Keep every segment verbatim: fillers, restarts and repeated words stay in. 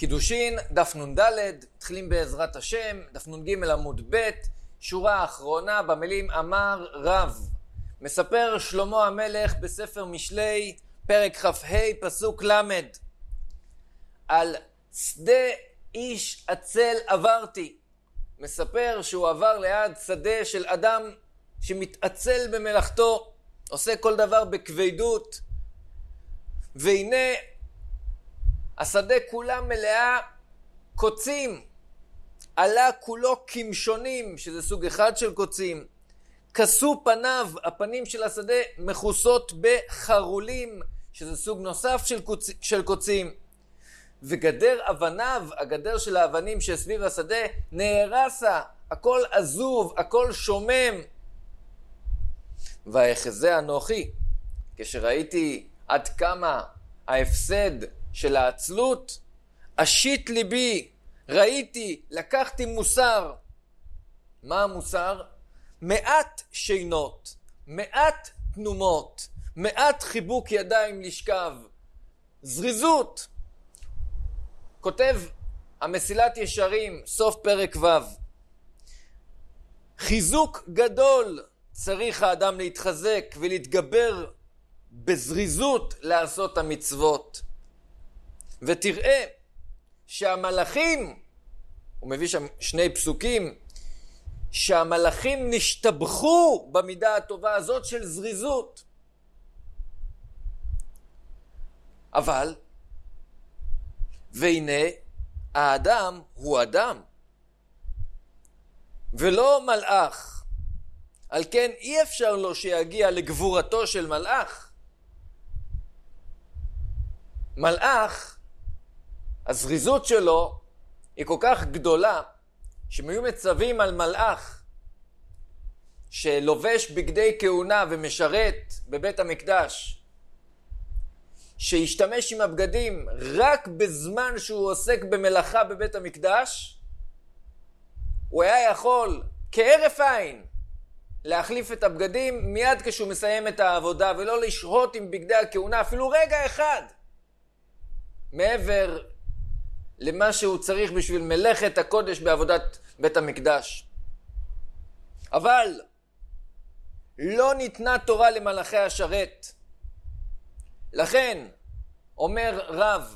קידושין, דף נון ד', מתחילים בעזרת השם, דף נון ג' עמוד ב', שורה האחרונה במילים אמר רב. מספר שלמה המלך בספר משלי, פרק כ"ה, פסוק למד, על שדה איש עצל עברתי. מספר שהוא עבר ליד שדה של אדם שמתעצל במלאכתו, עושה כל דבר בכבדות, והנה השדה כולה מלאה קוצים, עלה כולו כמשונים, שזה סוג אחד של קוצים, כסו פניו, הפנים של השדה מכוסות בחרולים, שזה סוג נוסף של, קוצ... של קוצים, וגדר אבניו, הגדר של האבנים שסביב השדה, נהרסה, הכל עזוב, הכל שומם. והאחזה אנוכי, כשראיתי עד כמה ההפסד של העצלות, אשית ליבי, ראיתי, לקחתי מוסר. מה המוסר? מעט שינות, מעט תנומות, מעט חיבוק ידיים לשכב, זריזות. כותב המסילת ישרים, סוף פרק ו', חיזוק גדול צריך האדם להתחזק ולהתגבר בזריזות לעשות המצוות. ותראה שהמלאכים, הוא מביא שם שני פסוקים, שהמלאכים נשתבחו במידה הטובה הזאת של זריזות. אבל, והנה, האדם הוא אדם, ולא מלאך. על כן אי אפשר לו שיגיע לגבורתו של מלאך. מלאך, הזריזות שלו היא כל כך גדולה, שהם היו מצווים על מלאך שלובש בגדי כהונה ומשרת בבית המקדש, שישתמש עם הבגדים רק בזמן שהוא עוסק במלאכה בבית המקדש, הוא היה יכול כהרף עין להחליף את הבגדים מיד כשהוא מסיים את העבודה, ולא לשהות עם בגדי הכהונה אפילו רגע אחד מעבר למה שהוא צריך בשביל מלאכת הקודש בעבודת בית המקדש. אבל לא ניתנה תורה למלאכי השרת. לכן אומר רב,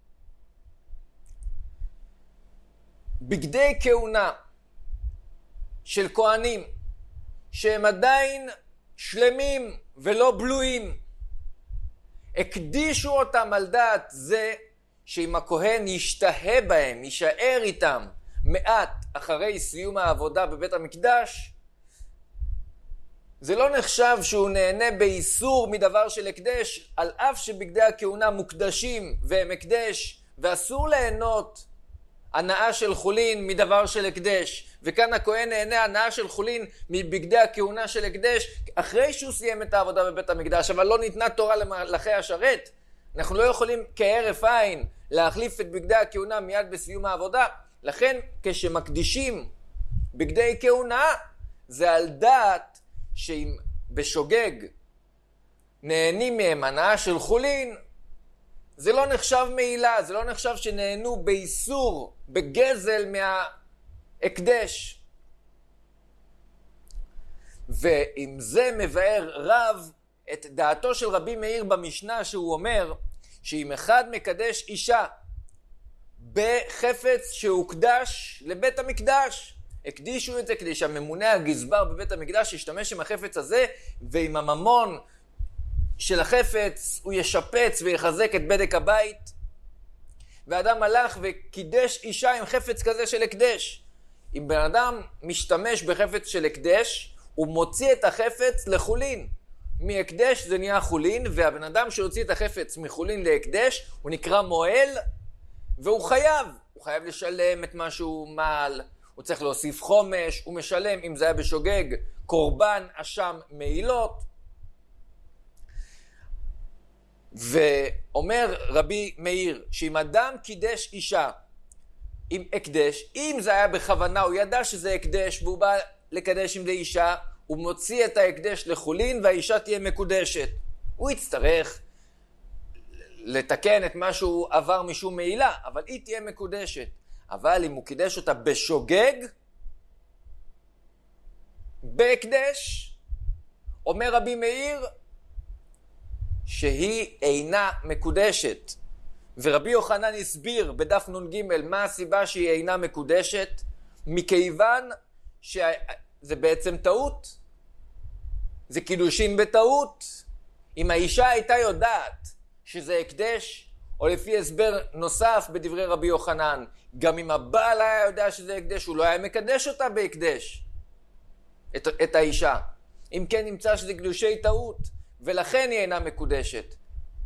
בגדי כהונה של כהנים שהם עדיין שלמים ולא בלויים, הקדישו אותם על דעת זה שאם הכהן ישתהה בהם, יישאר איתם מעט אחרי סיום העבודה בבית המקדש, זה לא נחשב שהוא נהנה באיסור מדבר של הקדש, על אף שבגדי הכהונה מוקדשים והם הקדש, ואסור ליהנות הנאה של חולין מדבר של הקדש. וכאן הכהן נהנה הנאה של חולין מבגדי הכהונה של הקדש אחרי שהוא סיים את העבודה בבית המקדש, אבל לא ניתנה תורה למלאכי השרת. אנחנו לא יכולים כהרף עין להחליף את בגדי הכהונה מיד בסיום העבודה. לכן כשמקדישים בגדי כהונה, זה על דעת שאם בשוגג נהנים מהם הנאה של חולין, זה לא נחשב מעילה, זה לא נחשב שנהנו באיסור, בגזל מההקדש. ועם זה מבאר רב את דעתו של רבי מאיר במשנה, שהוא אומר שאם אחד מקדש אישה בחפץ שהוקדש לבית המקדש, הקדישו את זה כדי שהממונה הגזבר בבית המקדש ישתמש עם החפץ הזה, ועם הממון של החפץ הוא ישפץ ויחזק את בדק הבית, ואדם הלך וקידש אישה עם חפץ כזה של הקדש. אם בן אדם משתמש בחפץ של הקדש, הוא מוציא את החפץ לחולין. מהקדש זה נהיה חולין, והבן אדם שהוציא את החפץ מחולין להקדש הוא נקרא מועל, והוא חייב. הוא חייב לשלם את מה שהוא מעל, הוא צריך להוסיף חומש, הוא משלם, אם זה היה בשוגג, קורבן אשם מעילות. ואומר רבי מאיר שאם אדם קידש אישה עם הקדש, אם זה היה בכוונה, הוא ידע שזה הקדש והוא בא לקדש עם זה אישה, הוא מוציא את ההקדש לחולין והאישה תהיה מקודשת. הוא יצטרך לתקן את מה שהוא עבר משום מעילה, אבל היא תהיה מקודשת. אבל אם הוא קידש אותה בשוגג, בהקדש, אומר רבי מאיר שהיא אינה מקודשת. ורבי יוחנן הסביר בדף נ"ג מה הסיבה שהיא אינה מקודשת, מכיוון שזה בעצם טעות. זה קידושין בטעות. אם האישה הייתה יודעת שזה הקדש, או לפי הסבר נוסף בדברי רבי יוחנן, גם אם הבעל היה יודע שזה הקדש, הוא לא היה מקדש אותה בהקדש, את, את האישה. אם כן נמצא שזה קידושי טעות, ולכן היא אינה מקודשת.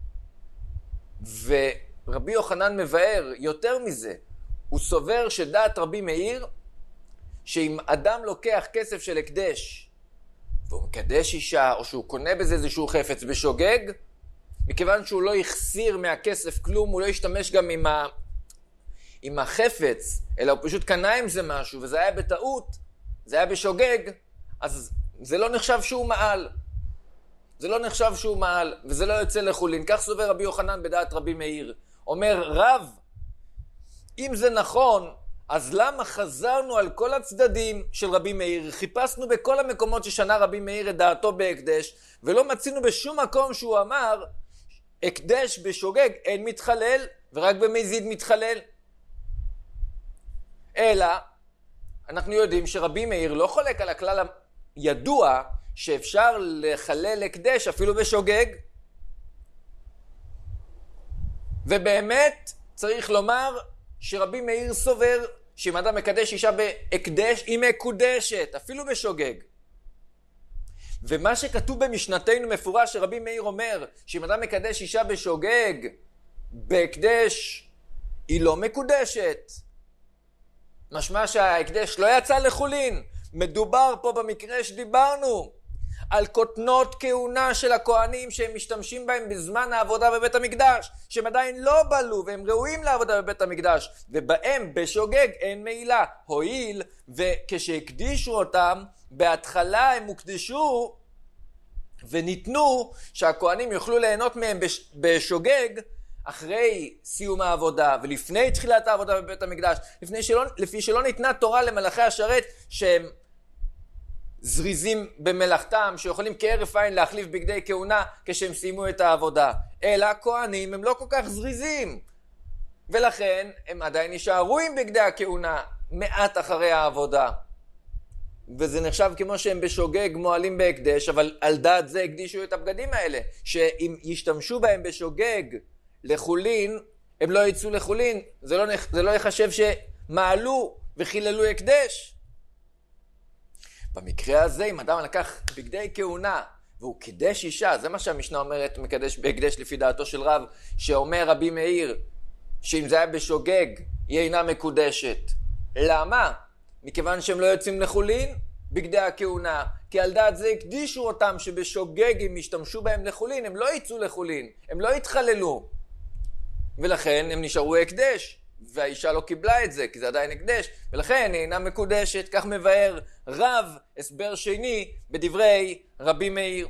ורבי יוחנן מבאר יותר מזה, הוא סובר שדעת רבי מאיר, שאם אדם לוקח כסף של הקדש, והוא מקדש אישה, או שהוא קונה בזה איזשהו חפץ בשוגג, מכיוון שהוא לא יחסיר מהכסף כלום, הוא לא ישתמש גם עם, ה... עם החפץ, אלא הוא פשוט קנה עם זה משהו, וזה היה בטעות, זה היה בשוגג, אז זה לא נחשב שהוא מעל. זה לא נחשב שהוא מעל, וזה לא יוצא לחולין. כך סובר רבי יוחנן בדעת רבי מאיר. אומר רב, אם זה נכון, אז למה חזרנו על כל הצדדים של רבי מאיר? חיפשנו בכל המקומות ששנה רבי מאיר את דעתו בהקדש, ולא מצינו בשום מקום שהוא אמר, הקדש בשוגג אין מתחלל, ורק במזיד מתחלל. אלא, אנחנו יודעים שרבי מאיר לא חולק על הכלל הידוע, שאפשר לחלל הקדש אפילו בשוגג. ובאמת צריך לומר שרבי מאיר סובר שאם אדם מקדש אישה בהקדש, היא מקודשת, אפילו בשוגג. ומה שכתוב במשנתנו מפורש שרבי מאיר אומר שאם אדם מקדש אישה בשוגג, בהקדש, היא לא מקודשת. משמע שההקדש לא יצא לחולין. מדובר פה במקרה שדיברנו על כותנות כהונה של הכהנים שהם משתמשים בהם בזמן העבודה בבית המקדש, שהם עדיין לא בלו והם ראויים לעבודה בבית המקדש, ובהם בשוגג אין מעילה. הועיל וכשהקדישו אותם, בהתחלה הם הוקדשו וניתנו שהכהנים יוכלו ליהנות מהם בש... בשוגג אחרי סיום העבודה ולפני תחילת העבודה בבית המקדש, לפני שלא, לפי שלא ניתנה תורה למלאכי השרת שהם זריזים במלאכתם, שיכולים כהרף עין להחליף בגדי כהונה כשהם סיימו את העבודה. אלא הכהנים הם לא כל כך זריזים, ולכן הם עדיין יישארו עם בגדי הכהונה מעט אחרי העבודה. וזה נחשב כמו שהם בשוגג מועלים בהקדש, אבל על דעת זה הקדישו את הבגדים האלה, שאם ישתמשו בהם בשוגג לחולין, הם לא יצאו לחולין, זה לא, זה לא יחשב שמעלו וחיללו הקדש. במקרה הזה, אם אדם לקח בגדי כהונה והוא קידש אישה, זה מה שהמשנה אומרת, מקדש בהקדש לפי דעתו של רב, שאומר רבי מאיר שאם זה היה בשוגג היא אינה מקודשת. למה? מכיוון שהם לא יוצאים לחולין בגדי הכהונה, כי על דעת זה הקדישו אותם שבשוגג אם ישתמשו בהם לחולין, הם לא יצאו לחולין, הם לא יתחללו, ולכן הם נשארו הקדש. והאישה לא קיבלה את זה, כי זה עדיין הקדש, ולכן היא אינה מקודשת. כך מבאר רב הסבר שני בדברי רבי מאיר.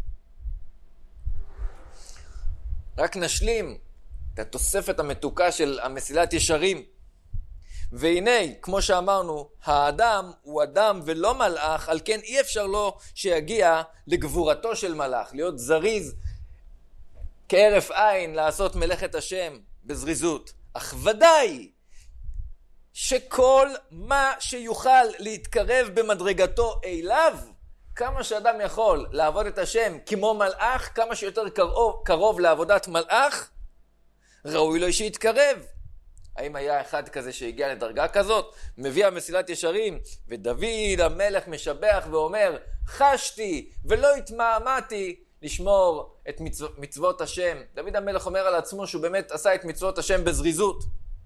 רק נשלים את התוספת המתוקה של המסילת ישרים. והנה, כמו שאמרנו, האדם הוא אדם ולא מלאך, על כן אי אפשר לו שיגיע לגבורתו של מלאך, להיות זריז כהרף עין לעשות מלאכת השם בזריזות. אך ודאי שכל מה שיוכל להתקרב במדרגתו אליו, כמה שאדם יכול לעבוד את השם כמו מלאך, כמה שיותר קרוב, קרוב לעבודת מלאך, ראוי לו שיתקרב. האם היה אחד כזה שהגיע לדרגה כזאת? מביא המסילת ישרים, ודוד המלך משבח ואומר, חשתי ולא התמהמהתי לשמור את מצו, מצוות השם. דוד המלך אומר על עצמו שהוא באמת עשה את מצוות השם בזריזות.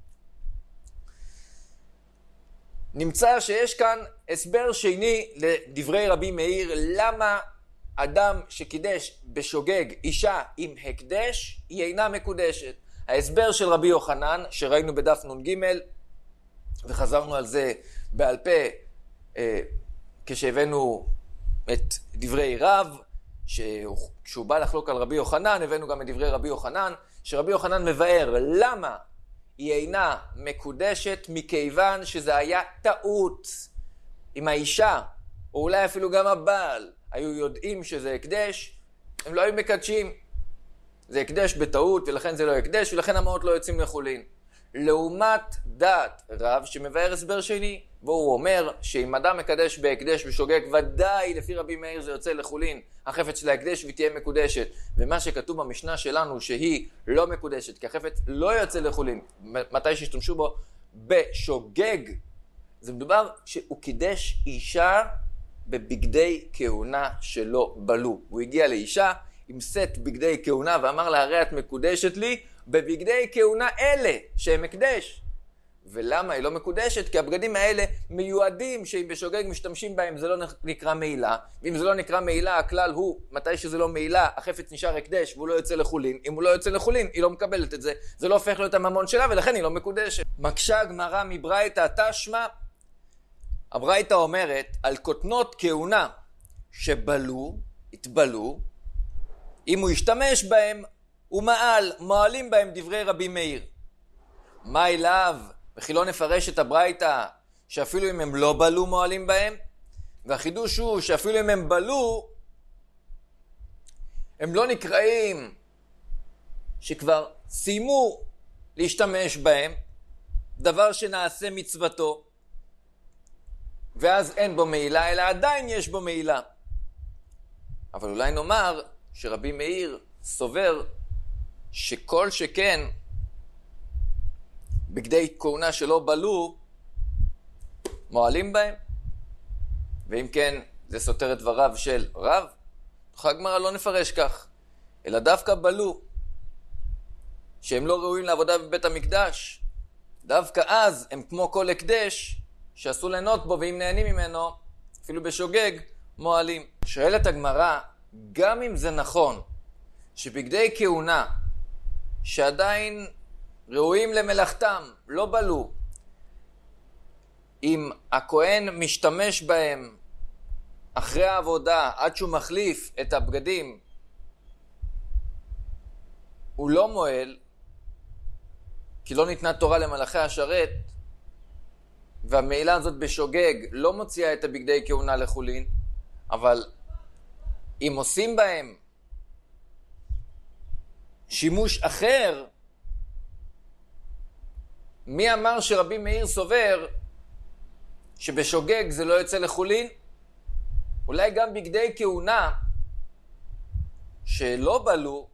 נמצא שיש כאן הסבר שני לדברי רבי מאיר, למה אדם שקידש בשוגג אישה עם הקדש היא אינה מקודשת. ההסבר של רבי יוחנן שראינו בדף נ"ג, וחזרנו על זה בעל פה אה, כשהבאנו את דברי רב, כשהוא בא לחלוק על רבי יוחנן, הבאנו גם את דברי רבי יוחנן, שרבי יוחנן מבאר למה היא אינה מקודשת, מכיוון שזה היה טעות. אם האישה, או אולי אפילו גם הבעל, היו יודעים שזה הקדש, הם לא היו מקדשים. זה הקדש בטעות, ולכן זה לא הקדש, ולכן המעות לא יוצאים לחולין. לעומת דעת רב שמבאר הסבר שני, והוא אומר שאם אדם מקדש בהקדש בשוגג, ודאי לפי רבי מאיר זה יוצא לחולין, החפץ של ההקדש והיא תהיה מקודשת. ומה שכתוב במשנה שלנו שהיא לא מקודשת, כי החפץ לא יוצא לחולין, מתי שהשתמשו בו בשוגג, זה מדובר שהוא קידש אישה בבגדי כהונה שלא בלו. הוא הגיע לאישה עם סט בגדי כהונה ואמר לה, הרי את מקודשת לי בבגדי כהונה אלה שהם הקדש. ולמה היא לא מקודשת? כי הבגדים האלה מיועדים שאם בשוגג משתמשים בהם זה לא נקרא מעילה, ואם זה לא נקרא מעילה הכלל הוא מתי שזה לא מעילה החפץ נשאר הקדש והוא לא יוצא לחולין. אם הוא לא יוצא לחולין היא לא מקבלת את זה, זה לא הופך להיות הממון שלה ולכן היא לא מקודשת. מקשה הגמרא מברייתא תשמע, הברייתא אומרת על כותנות כהונה שבלו, התבלו, אם הוא ישתמש בהם הוא מעל, מעלים בהם דברי רבי מאיר. מה אליו? וכי לא נפרש את הברייתא שאפילו אם הם לא בלו מועלים בהם, והחידוש הוא שאפילו אם הם בלו הם לא נקראים שכבר סיימו להשתמש בהם, דבר שנעשה מצוותו ואז אין בו מעילה, אלא עדיין יש בו מעילה. אבל אולי נאמר שרבי מאיר סובר שכל שכן בגדי כהונה שלא בלו מועלים בהם, ואם כן זה סותר את דבריו של רב. תוכל הגמרא לא נפרש כך, אלא דווקא בלו שהם לא ראויים לעבודה בבית המקדש, דווקא אז הם כמו כל הקדש שאסור ליהנות בו, ואם נהנים ממנו אפילו בשוגג מועלים. שואלת הגמרא, גם אם זה נכון שבגדי כהונה שעדיין ראויים למלאכתם לא בלו, אם הכהן משתמש בהם אחרי העבודה עד שהוא מחליף את הבגדים הוא לא מועל, כי לא ניתנה תורה למלאכי השרת, והמעילה הזאת בשוגג לא מוציאה את הבגדי כהונה לחולין. אבל אם עושים בהם שימוש אחר, מי אמר שרבי מאיר סובר שבשוגג זה לא יוצא לחולין? אולי גם בגדי כהונה שלא בלו,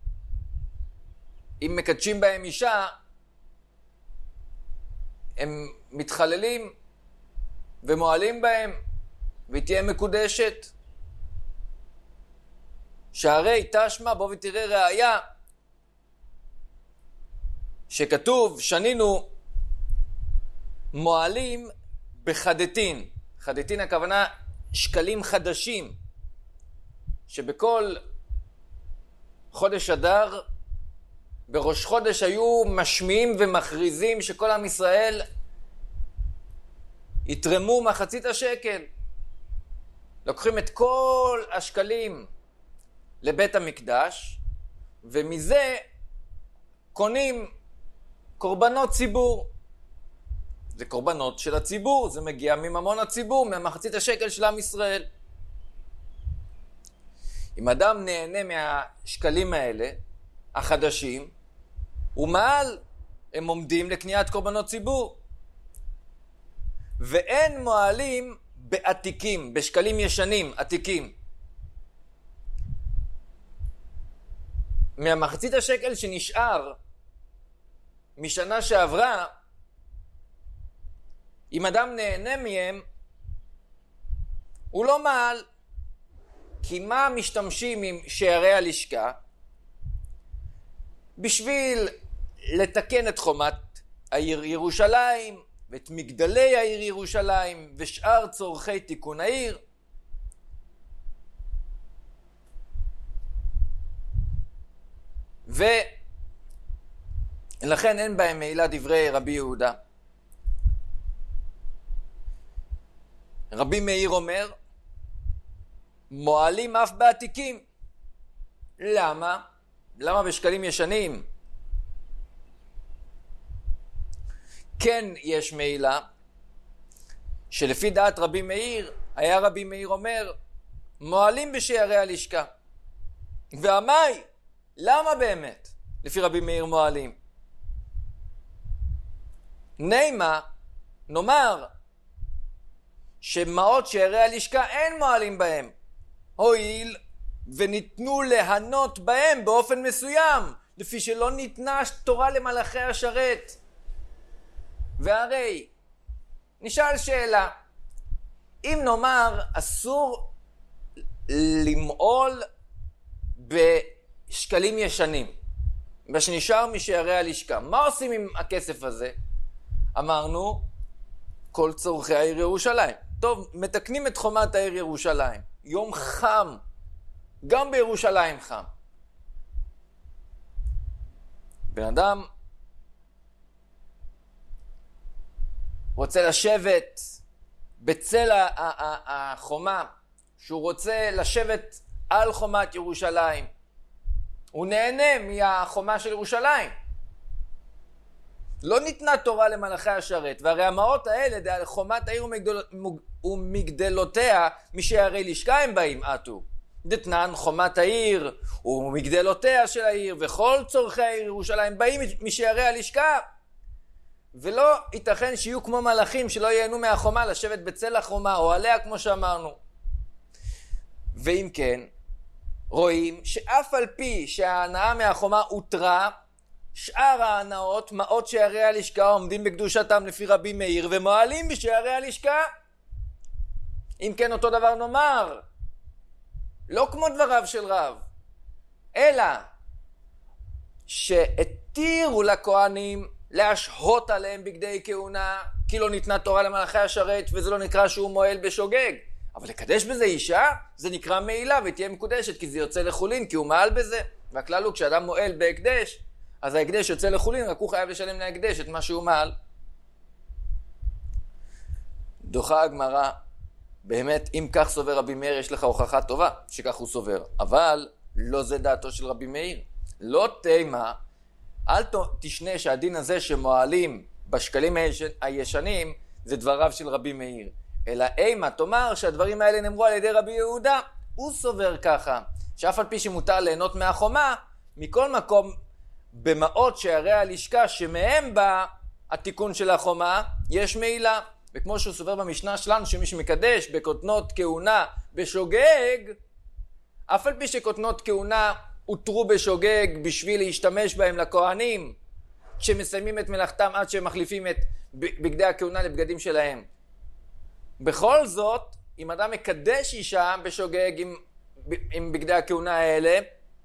אם מקדשים בהם אישה, הם מתחללים ומועלים בהם והיא תהיה מקודשת. שהרי תשמע, בוא ותראה ראיה שכתוב שנינו מועלים בחדתין. חדתין הכוונה שקלים חדשים, שבכל חודש אדר בראש חודש היו משמיעים ומכריזים שכל עם ישראל יתרמו מחצית השקל. לוקחים את כל השקלים לבית המקדש ומזה קונים קורבנות ציבור. זה קורבנות של הציבור, זה מגיע מממון הציבור, מהמחצית השקל של עם ישראל. אם אדם נהנה מהשקלים האלה החדשים, ומעל הם עומדים לקניית קורבנות ציבור. ואין מועלים בעתיקים, בשקלים ישנים, עתיקים. מהמחצית השקל שנשאר משנה שעברה, אם אדם נהנה מהם, הוא לא מעל. כי מה משתמשים עם שערי הלשכה? בשביל לתקן את חומת העיר ירושלים, ואת מגדלי העיר ירושלים, ושאר צורכי תיקון העיר. ולכן אין בהם מעילה דברי רבי יהודה. רבי מאיר אומר, מועלים אף בעתיקים. למה? למה בשקלים ישנים כן יש מעילה, שלפי דעת רבי מאיר, היה רבי מאיר אומר, מועלים בשערי הלשכה. ועמי, למה באמת? לפי רבי מאיר מועלים. נימה, נאמר, שמעות שערי הלשכה אין מועלים בהם. הואיל וניתנו להנות בהם באופן מסוים, לפי שלא ניתנה תורה למלאכי השרת. והרי, נשאל שאלה, אם נאמר אסור למעול בשקלים ישנים, מה שנשאר משערי הלשכה, מה עושים עם הכסף הזה? אמרנו, כל צורכי העיר ירושלים. טוב, מתקנים את חומת העיר ירושלים. יום חם, גם בירושלים חם. בן אדם רוצה לשבת בצל החומה, שהוא רוצה לשבת על חומת ירושלים. הוא נהנה מהחומה של ירושלים. לא ניתנה תורה למלאכי השרת, והרי המעות האלה, חומת העיר ומגדל... ומגדלותיה, משערי לשכה הם באים, עטו. דתנן חומת העיר ומגדלותיה של העיר, וכל צורכי העיר ירושלים באים משערי הלשכה. ולא ייתכן שיהיו כמו מלאכים שלא ייהנו מהחומה לשבת בצל החומה או עליה כמו שאמרנו. ואם כן, רואים שאף על פי שההנאה מהחומה הותרה, שאר ההנאות, מעות שערי הלשכה, עומדים בקדושתם לפי רבי מאיר ומועלים בשערי הלשכה. אם כן, אותו דבר נאמר, לא כמו דבריו של רב, אלא שהתירו לכהנים להשהות עליהם בגדי כהונה, כי לא ניתנה תורה למלאכי השרת, וזה לא נקרא שהוא מועל בשוגג. אבל לקדש בזה אישה, זה נקרא מעילה ותהיה מקודשת, כי זה יוצא לחולין, כי הוא מעל בזה. והכלל הוא, כשאדם מועל בהקדש, אז ההקדש יוצא לחולין, רק הוא חייב לשלם להקדש את מה שהוא מעל. דוחה הגמרא, באמת, אם כך סובר רבי מאיר, יש לך הוכחה טובה שכך הוא סובר. אבל לא זה דעתו של רבי מאיר. לא תימה, אל תשנה שהדין הזה שמועלים בשקלים הישנים, זה דבריו של רבי מאיר. אלא אימה, תאמר שהדברים האלה נאמרו על ידי רבי יהודה. הוא סובר ככה, שאף על פי שמותר ליהנות מהחומה, מכל מקום, במעות שערי הלשכה שמהם בא התיקון של החומה, יש מעילה. וכמו שהוא סובר במשנה שלנו, שמי שמקדש בקוטנות כהונה בשוגג, אף על פי שקוטנות כהונה הותרו בשוגג בשביל להשתמש בהם לכהנים, כשמסיימים את מלאכתם עד שהם מחליפים את בגדי הכהונה לבגדים שלהם. בכל זאת, אם אדם מקדש אישה בשוגג עם, עם בגדי הכהונה האלה,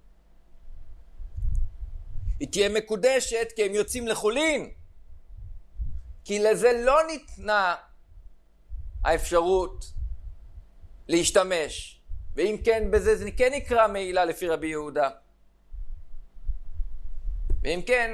היא תהיה מקודשת כי הם יוצאים לחולין. כי לזה לא ניתנה האפשרות להשתמש. ואם כן, בזה זה כן נקרא מעילה לפי רבי יהודה. ואם כן,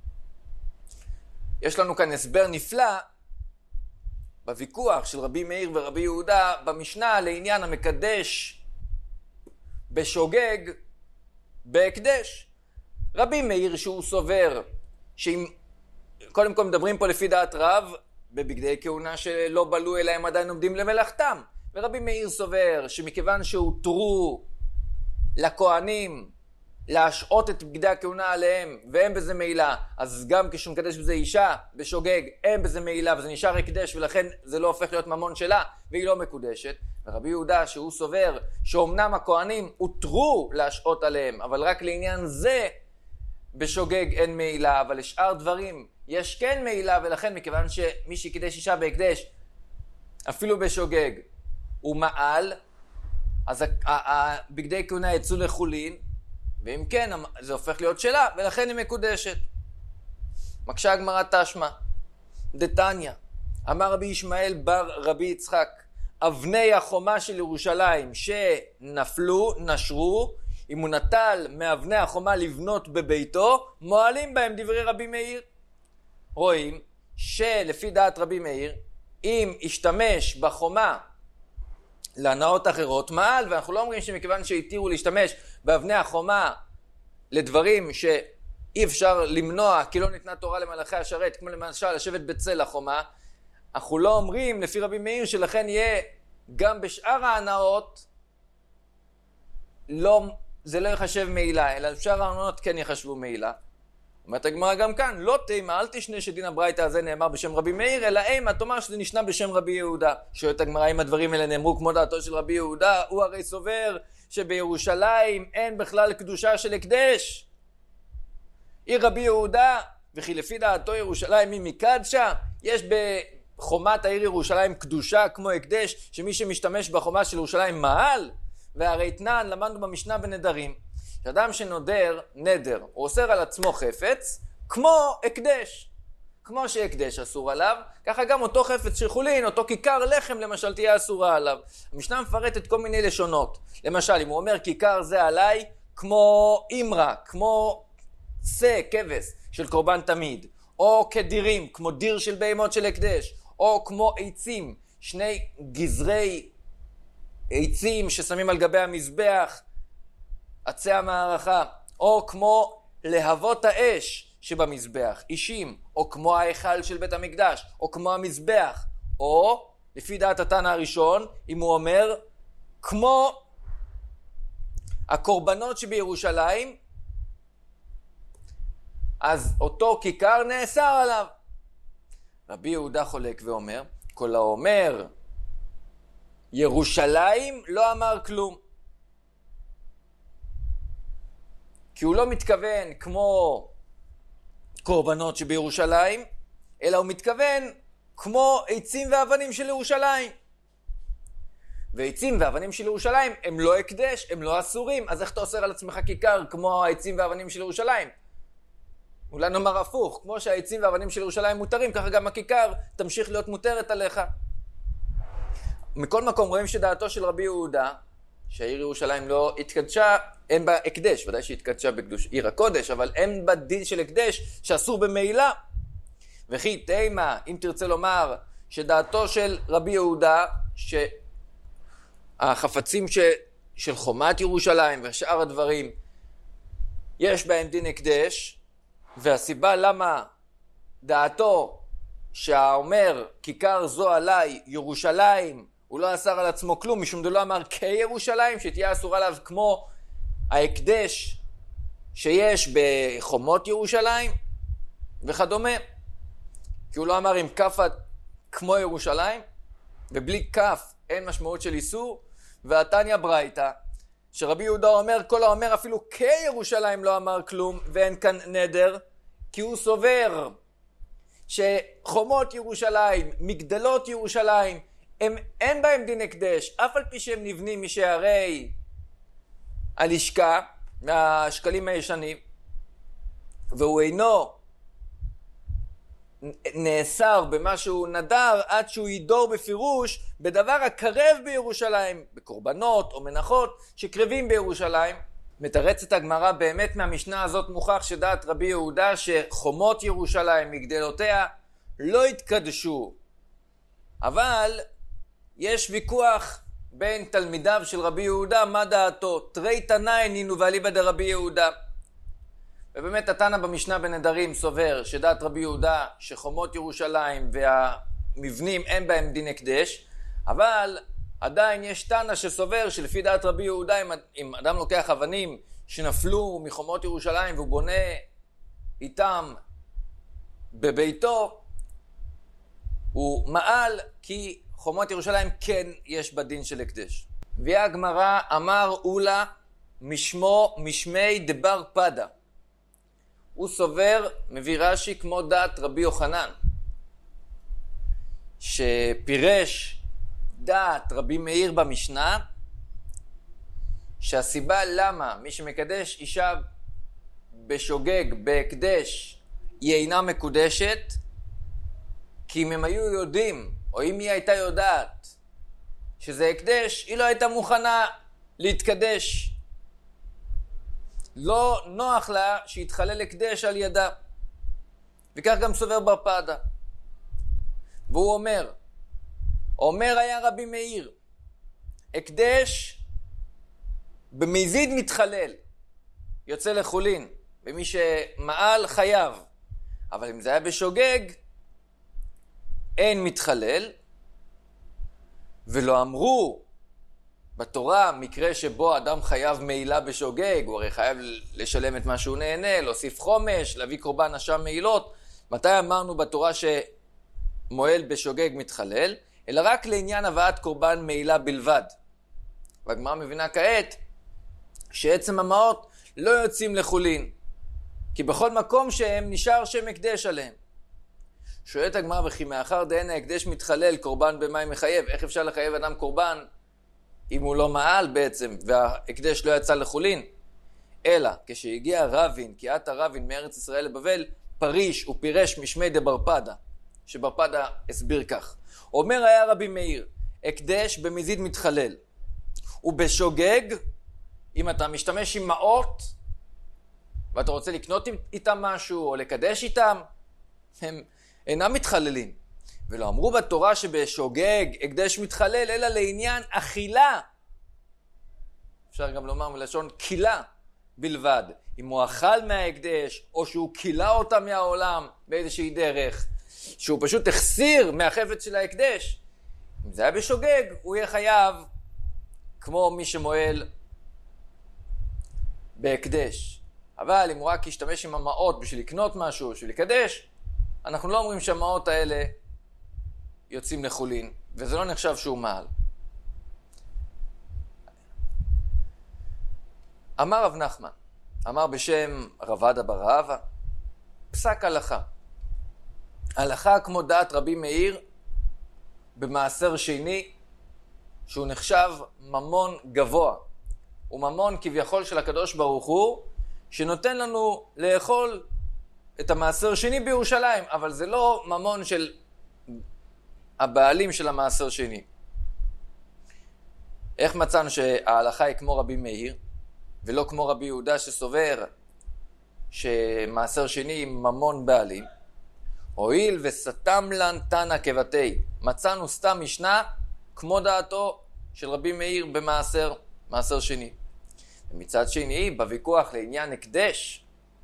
יש לנו כאן הסבר נפלא בוויכוח של רבי מאיר ורבי יהודה במשנה לעניין המקדש בשוגג בהקדש. רבי מאיר שהוא סובר שאם קודם כל מדברים פה לפי דעת רב בבגדי כהונה שלא בלו אלא הם עדיין עומדים למלאכתם, ורבי מאיר סובר שמכיוון שהותרו לכהנים להשעות את בגדי הכהונה עליהם והם בזה מעילה, אז גם כשהוא מקדש בזה אישה בשוגג הם בזה מעילה וזה נשאר הקדש ולכן זה לא הופך להיות ממון שלה והיא לא מקודשת. ורבי יהודה שהוא סובר שאומנם הכהנים הותרו להשעות עליהם אבל רק לעניין זה בשוגג אין מעילה, אבל לשאר דברים יש כן מעילה, ולכן מכיוון שמי שקידש אישה בהקדש אפילו בשוגג הוא מעל, אז הבגדי כהונה יצאו לחולין, ואם כן זה הופך להיות שלה ולכן היא מקודשת. מקשה הגמרא תשמע דתניא אמר רבי ישמעאל בר רבי יצחק, אבני החומה של ירושלים שנפלו נשרו, אם הוא נטל מאבני החומה לבנות בביתו, מועלים בהם דברי רבי מאיר. רואים שלפי דעת רבי מאיר, אם ישתמש בחומה להנאות אחרות, מעל, ואנחנו לא אומרים שמכיוון שהתירו להשתמש באבני החומה לדברים אי אפשר למנוע כי לא ניתנה תורה למלאכי השרת, כמו למשל לשבת בצל החומה. אנחנו לא אומרים לפי רבי מאיר שלכן יהיה גם בשאר ההנאות, לא, זה לא יחשב מעילה, אלא בשאר ההנאות כן יחשבו מעילה. אומרת הגמרא גם כאן, לא תימה, אל תשנה שדין הברייתא הזה נאמר בשם רבי מאיר, אלא אימה, תאמר שזה נשנה בשם רבי יהודה. שואלת הגמרא, אם הדברים האלה נאמרו כמו דעתו של רבי יהודה, הוא הרי סובר שבירושלים אין בכלל קדושה של הקדש. עיר רבי יהודה, וכי לפי דעתו ירושלים היא מקדשה, יש בחומת העיר ירושלים קדושה כמו הקדש, שמי שמשתמש בחומה של ירושלים מעל, והרי תנן, למדנו במשנה בנדרים, שאדם שנודר נדר, הוא אוסר על עצמו חפץ, כמו הקדש. כמו שהקדש אסור עליו, ככה גם אותו חפץ של חולין, אותו כיכר לחם למשל תהיה אסורה עליו. המשנה מפרטת כל מיני לשונות. למשל, אם הוא אומר כיכר זה עליי, כמו אימרה, כמו שא, כבש של קורבן תמיד, או כדירים, כמו דיר של בהמות של הקדש, או כמו עצים, שני גזרי עצים ששמים על גבי המזבח, עצי המערכה, או כמו להבות האש שבמזבח, אישים, או כמו ההיכל של בית המקדש, או כמו המזבח, או לפי דעת התנא הראשון, אם הוא אומר כמו הקורבנות שבירושלים, אז אותו כיכר נאסר עליו. רבי יהודה חולק ואומר, כל האומר ירושלים לא אמר כלום. כי הוא לא מתכוון כמו קורבנות שבירושלים, אלא הוא מתכוון כמו עצים ואבנים של ירושלים. ועצים ואבנים של ירושלים הם לא הקדש, הם לא אסורים, אז איך אתה אוסר על עצמך כיכר כמו העצים ואבנים של ירושלים? אולי נאמר הפוך, כמו שהעצים והאבנים של ירושלים מותרים, ככה גם הכיכר תמשיך להיות מותרת עליך. מכל מקום רואים שדעתו של רבי יהודה, שהעיר ירושלים לא התקדשה, אין בה הקדש, ודאי שהתקדשה בקדוש עיר הקודש, אבל אין בה דין של הקדש שאסור במעילה. וכי תימה, אם תרצה לומר שדעתו של רבי יהודה, שהחפצים ש... של חומת ירושלים ושאר הדברים, יש בהם דין הקדש, והסיבה למה דעתו שהאומר כיכר זו עליי ירושלים, הוא לא אסר על עצמו כלום, משום דלא אמר כירושלים, שתהיה אסורה עליו כמו ההקדש שיש בחומות ירושלים וכדומה. כי הוא לא אמר עם כף כמו ירושלים, ובלי כף אין משמעות של איסור. והתניא ברייתא, שרבי יהודה אומר, כל האומר אפילו כירושלים לא אמר כלום, ואין כאן נדר, כי הוא סובר שחומות ירושלים, מגדלות ירושלים, הם, אין בהם דין הקדש, אף על פי שהם נבנים משערי הלשכה, מהשקלים הישנים, והוא אינו נאסר במה שהוא נדר עד שהוא ידור בפירוש בדבר הקרב בירושלים, בקורבנות או מנחות שקרבים בירושלים. מתרצת הגמרא, באמת מהמשנה הזאת מוכח שדעת רבי יהודה שחומות ירושלים מגדלותיה לא התקדשו, אבל יש ויכוח בין תלמידיו של רבי יהודה מה דעתו. תרי תנאי נינו ואליבא דרבי יהודה. ובאמת התנא במשנה בנדרים סובר שדעת רבי יהודה שחומות ירושלים והמבנים אין בהם דין הקדש, אבל עדיין יש תנא שסובר שלפי דעת רבי יהודה, אם, אם אדם לוקח אבנים שנפלו מחומות ירושלים והוא בונה איתם בביתו, הוא מעל, כי חומות ירושלים כן יש בדין של הקדש. והיא הגמרא, אמר אולה משמו משמי דבר פדה. הוא סובר, מביא רש"י, כמו דעת רבי יוחנן, שפירש דעת רבי מאיר במשנה, שהסיבה למה מי שמקדש אישה בשוגג, בהקדש, היא אינה מקודשת, כי אם הם היו יודעים, או אם היא הייתה יודעת שזה הקדש, היא לא הייתה מוכנה להתקדש. לא נוח לה שיתחלל הקדש על ידה. וכך גם סובר בר פדה. והוא אומר, אומר היה רבי מאיר, הקדש במזיד מתחלל, יוצא לחולין, ומי שמעל חייב. אבל אם זה היה בשוגג, אין מתחלל, ולא אמרו בתורה מקרה שבו אדם חייב מעילה בשוגג, הוא הרי חייב לשלם את מה שהוא נהנה, להוסיף חומש, להביא קורבן אשם מעילות. מתי אמרנו בתורה שמועל בשוגג מתחלל? אלא רק לעניין הבאת קורבן מעילה בלבד. והגמרא מבינה כעת שעצם המעות לא יוצאים לחולין, כי בכל מקום שהם נשאר שם הקדש עליהם. שואלת הגמרא, וכי מאחר דאין ההקדש מתחלל, קורבן במים מחייב? איך אפשר לחייב אדם קורבן אם הוא לא מעל בעצם וההקדש לא יצא לחולין? אלא כשהגיע רבין, כי עתה רבין מארץ ישראל לבבל, פריש ופירש משמי דברפדה, שברפדה הסביר כך. אומר היה רבי מאיר, הקדש במזיד מתחלל, ובשוגג, אם אתה משתמש עם מעות ואתה רוצה לקנות איתם משהו או לקדש איתם, הם אינם מתחללים. ולא אמרו בתורה שבשוגג הקדש מתחלל, אלא לעניין אכילה, אפשר גם לומר מלשון קילה בלבד. אם הוא אכל מההקדש או שהוא קילה אותה מהעולם באיזושהי דרך, שהוא פשוט החסיר מהחפץ של ההקדש, אם זה היה בשוגג הוא יהיה חייב כמו מי שמועל בהקדש. אבל אם הוא רק ישתמש עם המעות בשביל לקנות משהו, בשביל לקדש, אנחנו לא אומרים שהמעות האלה יוצאים לחולין, וזה לא נחשב שהוא מעל. אמר רב נחמן, אמר בשם רב עדה בר אהבה, פסק הלכה. הלכה כמו דעת רבי מאיר במעשר שני, שהוא נחשב ממון גבוה. הוא ממון כביכול של הקדוש ברוך הוא, שנותן לנו לאכול את המעשר שני בירושלים, אבל זה לא ממון של הבעלים של המעשר שני. איך מצאנו שההלכה היא כמו רבי מאיר, ולא כמו רבי יהודה שסובר שמעשר שני ממון בעלים? הואיל וסתם לן תנא כבתי, מצאנו סתם משנה כמו דעתו של רבי מאיר במעשר, מעשר שני. ומצד שני, בוויכוח לעניין הקדש,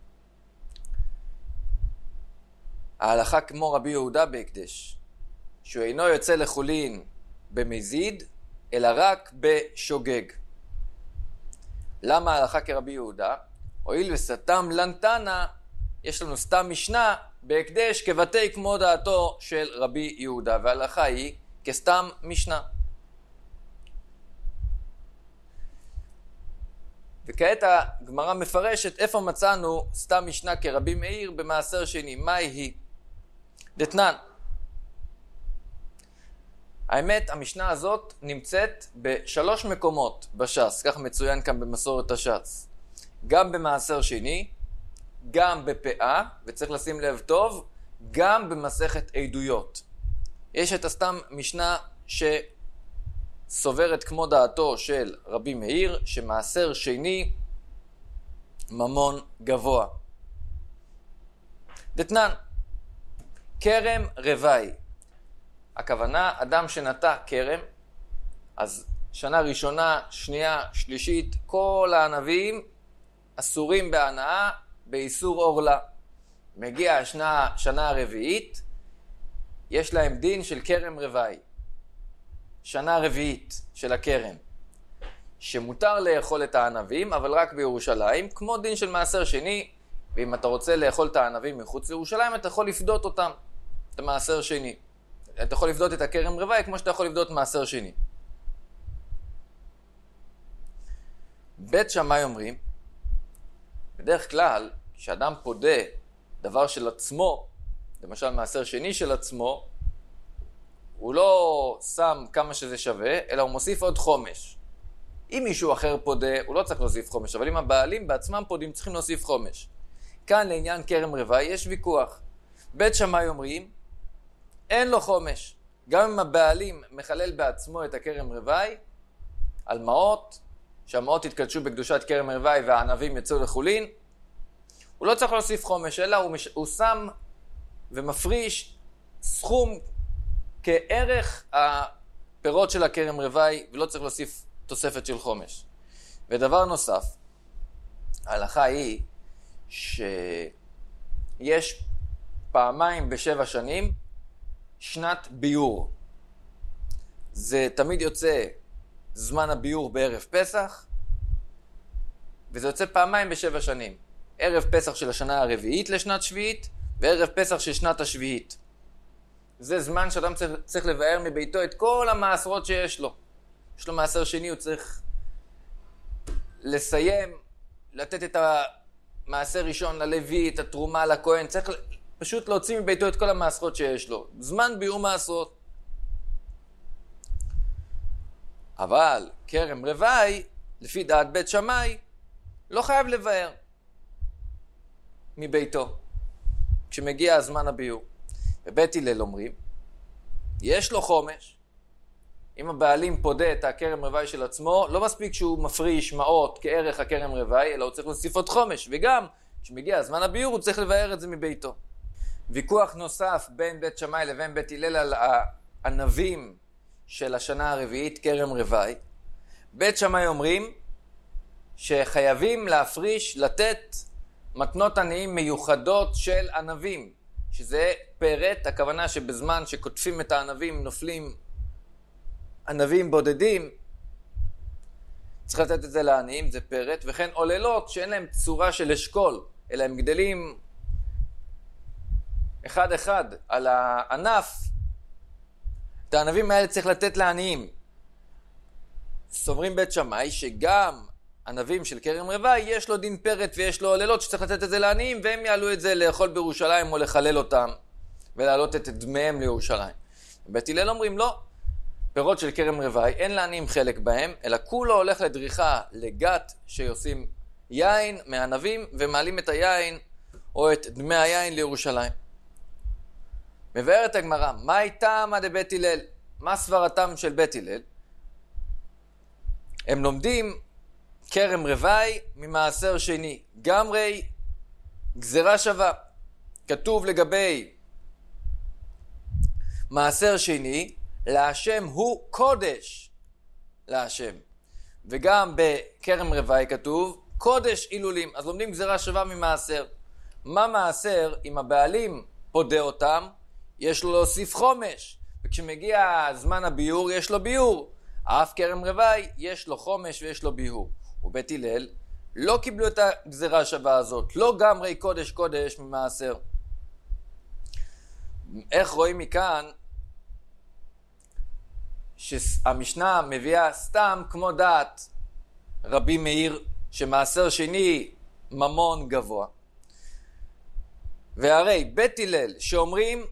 ההלכה כמו רבי יהודה בהקדש, שהוא אינו יוצא לחולין במזיד, אלא רק בשוגג. למה ההלכה כרבי יהודה? הואיל וסתם לן תנא, יש לנו סתם משנה בהקדש כבתי כמו דעתו של רבי יהודה, וההלכה היא כסתם משנה. וכעת הגמרא מפרשת איפה מצאנו סתם משנה כרבי מאיר במעשר שני. מהי היא? דתנן. האמת, המשנה הזאת נמצאת בשלוש מקומות בש"ס, כך מצוין כאן במסורת הש"ס. גם במעשר שני, גם בפאה, וצריך לשים לב טוב, גם במסכת עדויות. יש את הסתם משנה שסוברת כמו דעתו של רבי מאיר, שמעשר שני ממון גבוה. דתנן, כרם רווי. הכוונה, אדם שנטע כרם, אז שנה ראשונה, שנייה, שלישית, כל הענבים אסורים בהנאה, באיסור אורלה. מגיע השנה, שנה הרביעית, יש להם דין של כרם רווי. שנה רביעית של הכרם. שמותר לאכול את הענבים, אבל רק בירושלים, כמו דין של מעשר שני, ואם אתה רוצה לאכול את הענבים מחוץ לירושלים, אתה יכול לפדות אותם, את המעשר שני. אתה יכול לפדות את הכרם רווי כמו שאתה יכול לפדות מעשר שני. בית שמאי אומרים, בדרך כלל, כשאדם פודה דבר של עצמו, למשל מעשר שני של עצמו, הוא לא שם כמה שזה שווה, אלא הוא מוסיף עוד חומש. אם מישהו אחר פודה, הוא לא צריך להוסיף חומש, אבל אם הבעלים בעצמם פודים צריכים להוסיף חומש. כאן לעניין כרם רווי יש ויכוח. בית שמאי אומרים, אין לו חומש. גם אם הבעלים מחלל בעצמו את הכרם רווי, על מעות, שהמעות התקדשו בקדושת כרם רווי והענבים יצאו לחולין, הוא לא צריך להוסיף חומש, אלא הוא, מש... הוא שם ומפריש סכום כערך הפירות של הכרם רווי, ולא צריך להוסיף תוספת של חומש. ודבר נוסף, ההלכה היא שיש פעמיים בשבע שנים שנת ביור. זה תמיד יוצא זמן הביור בערב פסח, וזה יוצא פעמיים בשבע שנים. ערב פסח של השנה הרביעית לשנת שביעית, וערב פסח של שנת השביעית. זה זמן שאדם צריך, צריך לבאר מביתו את כל המעשרות שיש לו. יש לו מעשר שני, הוא צריך לסיים, לתת את המעשר ראשון ללוי, את התרומה לכהן, צריך פשוט להוציא מביתו את כל המעשרות שיש לו. זמן ביור מעשרות. אבל כרם רווי, לפי דעת בית שמאי, לא חייב לבאר מביתו כשמגיע הזמן הביור. בבית הלל אומרים, יש לו חומש, אם הבעלים פודה את הכרם רווי של עצמו, לא מספיק שהוא מפריש מעות כערך הכרם רווי, אלא הוא צריך להוסיף עוד חומש, וגם כשמגיע הזמן הביור הוא צריך לבאר את זה מביתו. ויכוח נוסף בין בית שמאי לבין בית הלל על הענבים של השנה הרביעית, כרם רווי. בית שמאי אומרים שחייבים להפריש, לתת מתנות עניים מיוחדות של ענבים, שזה פרט, הכוונה שבזמן שקוטפים את הענבים נופלים ענבים בודדים, צריך לתת את זה לעניים, זה פרט, וכן עוללות שאין להם צורה של אשכול, אלא הם גדלים אחד אחד על הענף, את הענבים האלה צריך לתת לעניים. סוברים בית שמאי שגם ענבים של כרם רווי יש לו דין פרט ויש לו עוללות שצריך לתת את זה לעניים, והם יעלו את זה לאכול בירושלים או לחלל אותם ולהעלות את דמיהם לירושלים. בית הלל אומרים לא, פירות של כרם רווי אין לעניים חלק בהם, אלא כולו הולך לדריכה לגת שעושים יין מענבים ומעלים את היין או את דמי היין לירושלים. מבארת הגמרא, מה הייתה מה דבית הלל? מה סברתם של בית הלל? הם לומדים כרם רווי ממעשר שני, גמרי גזרה שווה. כתוב לגבי מעשר שני, להשם הוא קודש להשם. וגם בכרם רווי כתוב קודש אילולים. אז לומדים גזרה שווה ממעשר. מה מעשר? אם הבעלים פודה אותם, יש לו להוסיף חומש. וכשמגיע זמן הביור, יש לו ביור. אף כרם רווי, יש לו חומש ויש לו ביור. ובית הלל לא קיבלו את הגזרה השווה הזאת. לא גמרי קודש קודש ממעשר. איך רואים מכאן שהמשנה מביאה סתם כמו דעת רבי מאיר שמעשר שני ממון גבוה. והרי בית הלל שאומרים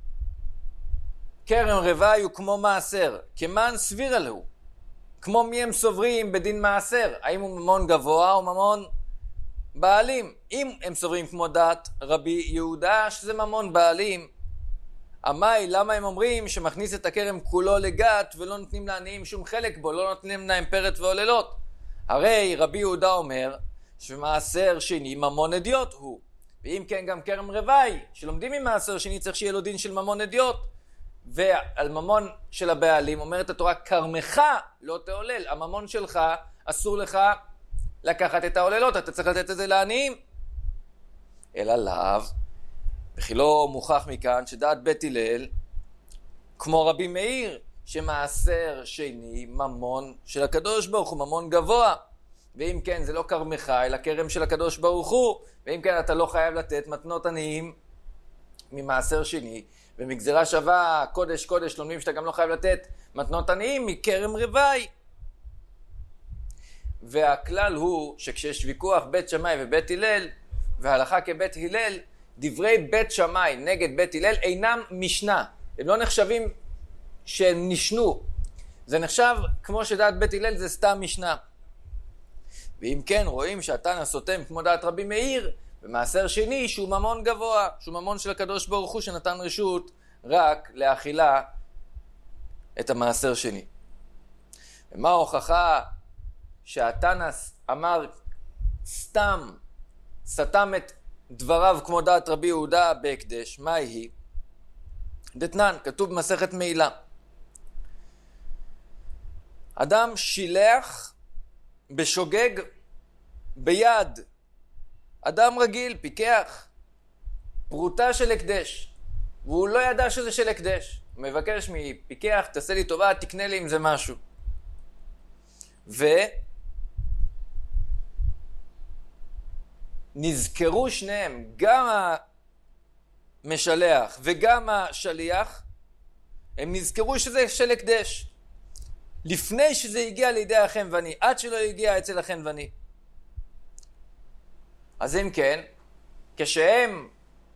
כרם רווי הוא כמו מעשר, כמן סביר עליו. כמו מי הם סוברים בדין מעשר? האם הוא ממון גבוה או ממון בעלים? אם הם סוברים כמו דעת רבי יהודה שזה ממון בעלים, המאי, למה הם אומרים שמכניס את הכרם כולו לגת ולא נותנים לעניים שום חלק בו, לא נותנים להם פרט ועוללות? הרי רבי יהודה אומר שמעשר שני ממון אדיוט הוא. ואם כן גם כרם רווי, שלומדים ממעשר שני צריך שיהיה לו דין של ממון אדיוט. ועל ממון של הבעלים אומרת התורה, כרמך לא תעולל. הממון שלך אסור לך לקחת את העוללות, אתה צריך לתת את זה לעניים. אלא לאו, וכי לא מוכח מכאן שדעת בית הלל כמו רבי מאיר שמעשר שני ממון של הקדוש ברוך הוא, ממון גבוה. ואם כן זה לא כרמך אלא כרם של הקדוש ברוך הוא, ואם כן אתה לא חייב לתת מתנות עניים ממעשר שני. ומגזרה שווה קודש קודש לומדים שאתה גם לא חייב לתת מתנות עניים מכרם רווי. והכלל הוא שכשיש ויכוח בית שמאי ובית הלל והלכה כבית הלל, דברי בית שמאי נגד בית הלל אינם משנה, הם לא נחשבים שנשנו, זה נחשב כמו שדעת בית הלל זה סתם משנה. ואם כן רואים שהתנא סותם כמו דעת רבי מאיר במעשר שני שהוא ממון גבוה, שהוא ממון של הקדוש ברוך הוא שנתן רשות רק לאכילה את המעשר שני. ומה ההוכחה שהתנא אמר סתם, סתם את דבריו כמו דעת רבי יהודה בהקדש? מה היא? דתנן, כתוב במסכת מעילה, אדם שילח בשוגג ביד אדם רגיל, פיקח, פרוטה של הקדש, והוא לא ידע שזה של הקדש. הוא מבקש מפיקח, תעשה לי טובה, תקנה לי עם זה משהו. ונזכרו שניהם, גם המשלח וגם השליח, הם נזכרו שזה של הקדש. לפני שזה הגיע לידי החנווני, עד שלא הגיע אצל החנווני. אז אם כן, כשהם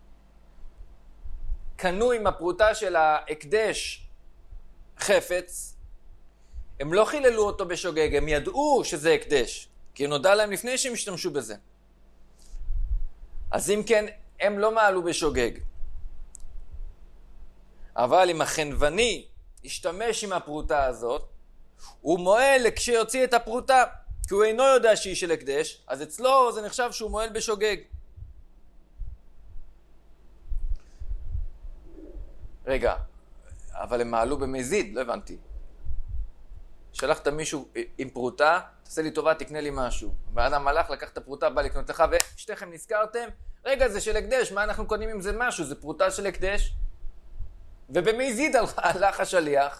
קנו עם הפרוטה של ההקדש חפץ, הם לא חיללו אותו בשוגג, הם ידעו שזה הקדש, כי נודע להם לפני שהם השתמשו בזה. אז אם כן, הם לא מעלו בשוגג. אבל אם החנווני ישתמש עם הפרוטה הזאת, הוא מועל כשיוציא את הפרוטה, כי הוא אינו יודע שהיא של הקדש, אז אצלו זה נחשב שהוא מועל בשוגג. רגע, אבל הם מעלו במזיד, לא הבנתי. שלחת מישהו עם פרוטה, תעשה לי טובה, תקנה לי משהו. והאדם הלך, לקח את הפרוטה, בא לקנות לך, ושתיכם נזכרתם, רגע, זה של הקדש, מה אנחנו קונים עם זה משהו? זה פרוטה של הקדש. ובמזיד הלך השליח,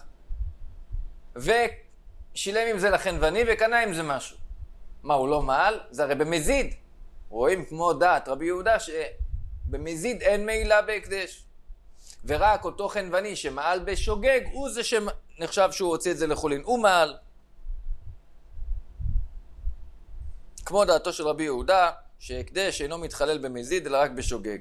ושילם עם זה לחנווני, וקנה עם זה משהו. מה, הוא לא מעל? זה הרי במזיד. רואים כמו דעת רבי יהודה, שבמזיד אין מעילה בהקדש. ורק אותו חנווני שמעל בשוגג, הוא זה שנחשב שהוא הוציא את זה לחולין. הוא מעל. כמו דעתו של רבי יהודה, שהקדש אינו מתחלל במזיד, אלא רק בשוגג.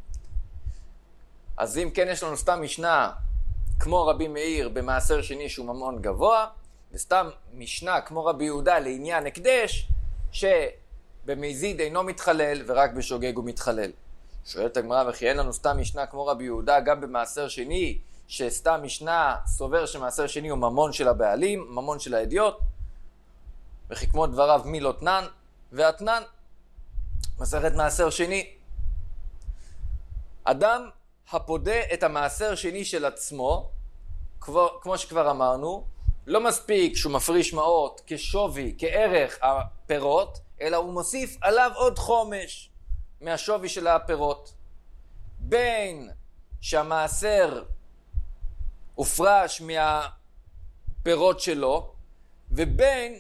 אז אם כן, יש לנו סתם משנה כמו רבי מאיר במעשר שני שהוא ממון גבוה, וסתם משנה כמו רבי יהודה לעניין הקדש, שבמזיד אינו מתחלל ורק בשוגג הוא מתחלל. שואלת הגמרא, וכי אין לנו סתם משנה כמו רבי יהודה גם במעשר שני, שסתם משנה סובר שמעשר שני הוא ממון של הבעלים, ממון של הידיעות, וכי כמו דבריו מי לא תנן ואתנן. מסכת מעשר שני. אדם הפודה את המעשר שני של עצמו, כמו, כמו שכבר אמרנו, לא מספיק שהוא מפריש מעות כשווי, כערך הפירות, אלא הוא מוסיף עליו עוד חומש מהשווי של הפירות. בין שהמעשר הופרש מהפירות שלו, ובין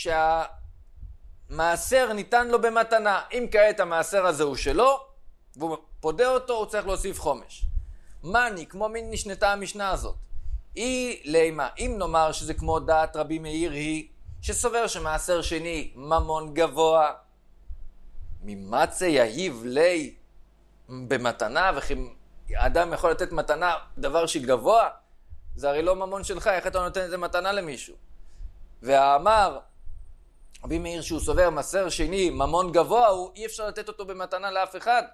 שהמעשר ניתן לו במתנה. אם כעת המעשר הזה הוא שלו, והוא פודה אותו, הוא צריך להוסיף חומש. מני, כמו מין נשנתה המשנה הזאת. היא לימה, אם נאמר שזה כמו דעת רבי מאיר היא, שסובר שמעשר שני ממון גבוה, ממצא יהיב לי במתנה, וכי אדם יכול לתת מתנה דבר שהיא גבוה, זה הרי לא ממון שלך, איך אתה נותן את זה מתנה למישהו? והאמר רבי מאיר שהוא סובר מעשר שני ממון גבוה, הוא אי אפשר לתת אותו במתנה לאף אחד,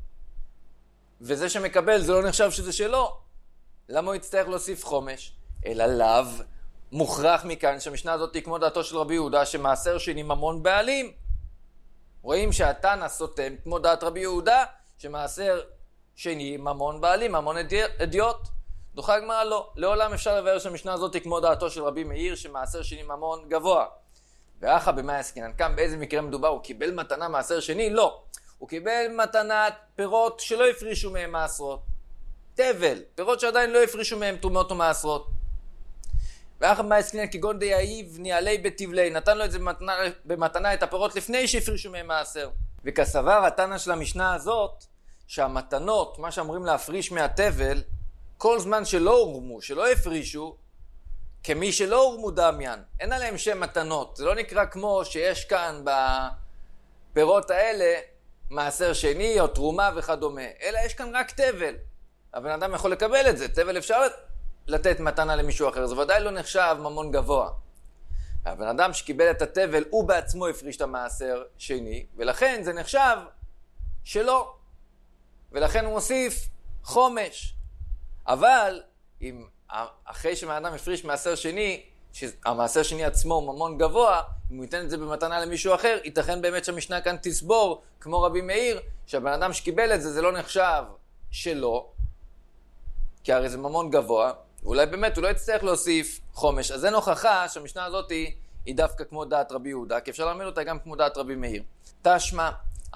וזה שמקבל זה לא נחשב שזה שלו. למה הוא יצטרך להוסיף חומש? אלא לאו מוכרח מכאן שהמשנה הזאת היא כמו דעתו של רבי יהודה שמעשר שני ממון בעלים. רואים שהתנא סותם כמו דעת רבי יהודה שמעשר שני ממון בעלים, ממון אדיוט. דוחה הגמרא לא. לעולם אפשר לבאר שהמשנה הזאת היא כמו דעתו של רבי מאיר שמעשר שני ממון גבוה. ואחא במאי עסקינן, כאן באיזה מקרה מדובר? הוא קיבל מתנה מעשר שני? לא. הוא קיבל מתנת פירות שלא הפרישו מהם מעשרות. תבל, פירות שעדיין לא הפרישו מהם תרומות ומעשרות. ואחר מה עסקינן כגון דייב ניעלי בתבלי, נתן לו את זה במתנה, במתנה את הפירות לפני שהפרישו מהם מעשר. וכסבר התנא של המשנה הזאת, שהמתנות, מה שאמורים להפריש מהתבל, כל זמן שלא הורמו, שלא הפרישו, כמי שלא הורמו דמיין, אין עליהם שם מתנות. זה לא נקרא כמו שיש כאן בפירות האלה, מעשר שני או תרומה וכדומה, אלא יש כאן רק תבל. הבן אדם יכול לקבל את זה, תבל אפשר לתת מתנה למישהו אחר, זה ודאי לא נחשב ממון גבוה. הבן אדם שקיבל את התבל, הוא בעצמו הפריש את המעשר שני, ולכן זה נחשב שלא. ולכן הוא מוסיף חומש. אבל אם אחרי שהבן אדם הפריש מעשר שני, שהמעשר שני עצמו הוא ממון גבוה, אם הוא ייתן את זה במתנה למישהו אחר, ייתכן באמת שהמשנה כאן תסבור, כמו רבי מאיר, שהבן אדם שקיבל את זה, זה לא נחשב שלו, כי הרי זה ממון גבוה, ואולי באמת הוא לא יצטרך להוסיף חומש. אז אין הוכחה שהמשנה הזאת היא, היא דווקא כמו דעת רבי יהודה, כי אפשר להאמין אותה גם כמו דעת רבי מאיר. תשמע,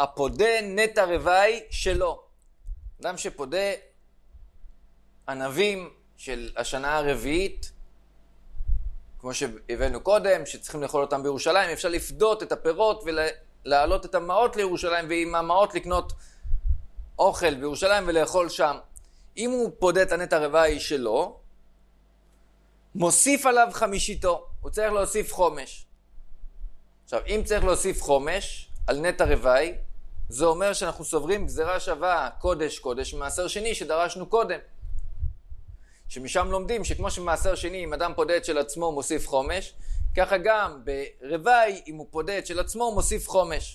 הפודה נטע רווי שלו. אדם שפודה ענבים של השנה הרביעית, כמו שהבאנו קודם, שצריכים לאכול אותם בירושלים, אפשר לפדות את הפירות ולהעלות את המעות לירושלים, ועם המעות לקנות אוכל בירושלים ולאכול שם. אם הוא פודה את הנטע רווי שלו, מוסיף עליו חמישיתו, הוא צריך להוסיף חומש. עכשיו, אם צריך להוסיף חומש על נטע רווי, זה אומר שאנחנו סוברים גזירה שווה קודש קודש ממעשר שני שדרשנו קודם. שמשם לומדים שכמו שמעשר שני, אם אדם פודה את של עצמו הוא מוסיף חומש, ככה גם ברווי, אם הוא פודה את של עצמו הוא מוסיף חומש.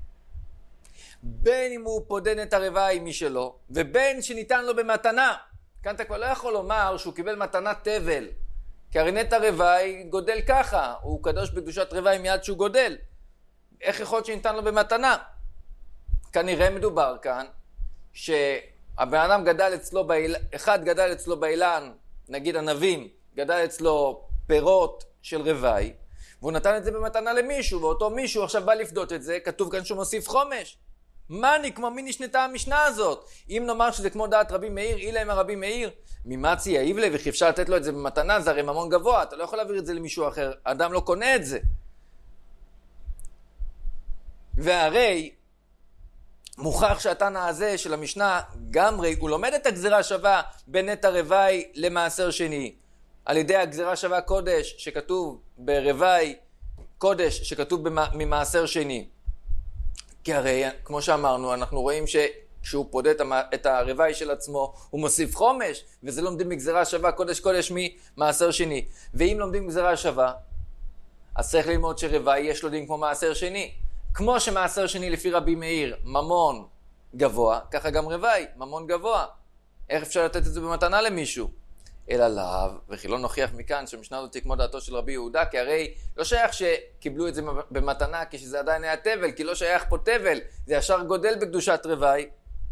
בין אם הוא פודה נטע רווי משלו, ובין שניתן לו במתנה. כאן אתה כבר לא יכול לומר שהוא קיבל מתנה תבל, כי הרי נטע רווי גודל ככה, הוא קדוש בקדושת רווי מיד שהוא גודל. איך יכול להיות שניתן לו במתנה? כנראה מדובר כאן שהבן אדם גדל אצלו באילן, אחד גדל אצלו באילן, נגיד ענבים, גדל אצלו פירות של רווי, והוא נתן את זה במתנה למישהו, ואותו מישהו עכשיו בא לפדות את זה, כתוב כאן שהוא מוסיף חומש. מני, כמו מי נשנתה המשנה הזאת? אם נאמר שזה כמו דעת רבי מאיר, אילה עם הרבי מאיר, ממצי יעיב לי, וכי אפשר לתת לו את זה במתנה, זה הרי ממון גבוה, אתה לא יכול להעביר את זה למישהו אחר, האדם לא קונה את זה. והרי מוכח שהתנא הזה של המשנה, גמרי, הוא לומד את הגזירה שווה בין נטע רווי למעשר שני, על ידי הגזירה שווה קודש שכתוב ברווי, קודש שכתוב ממעשר שני. כי הרי, כמו שאמרנו, אנחנו רואים שכשהוא פודה את הרווי של עצמו, הוא מוסיף חומש, וזה לומדים בגזירה שווה קודש קודש ממעשר שני. ואם לומדים גזירה שווה, אז צריך ללמוד שרווי יש לו דין כמו מעשר שני. כמו שמעשר שני לפי רבי מאיר ממון גבוה, ככה גם רווי ממון גבוה. איך אפשר לתת את זה במתנה למישהו? אלא לאו, וכי לא נוכיח מכאן שהמשנה הזאת כמו דעתו של רבי יהודה, כי הרי לא שייך שקיבלו את זה במתנה כשזה עדיין היה תבל, כי לא שייך פה תבל, זה ישר גודל בקדושת רווי.